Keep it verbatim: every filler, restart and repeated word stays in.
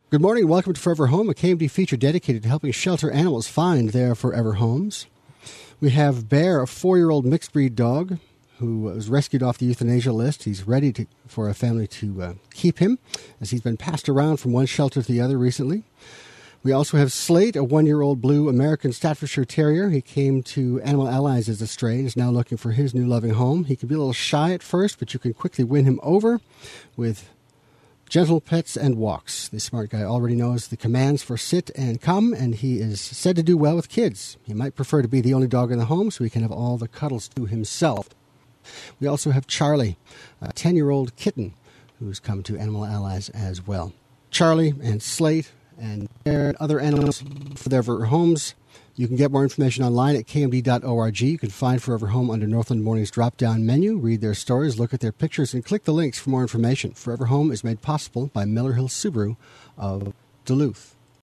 Good morning and welcome to Forever Home, a K M D feature dedicated to helping shelter animals find their forever homes. We have Bear, a four-year-old mixed-breed dog who was rescued off the euthanasia list. He's ready to, for a family to uh, keep him, as he's been passed around from one shelter to the other recently. We also have Slate, a one-year-old blue American Staffordshire Terrier. He came to Animal Allies as a stray and is now looking for his new loving home. He can be a little shy at first, but you can quickly win him over with gentle pets and walks. The smart guy already knows the commands for sit and come, and he is said to do well with kids. He might prefer to be the only dog in the home so he can have all the cuddles to himself. We also have Charlie, a ten-year-old kitten who's come to Animal Allies as well. Charlie and Slate and other animals for their forever homes. You can get more information online at k m d dot org. You can find Forever Home under Northland Morning's drop-down menu, read their stories, look at their pictures, and click the links for more information. Forever Home is made possible by Miller Hill Subaru of Duluth.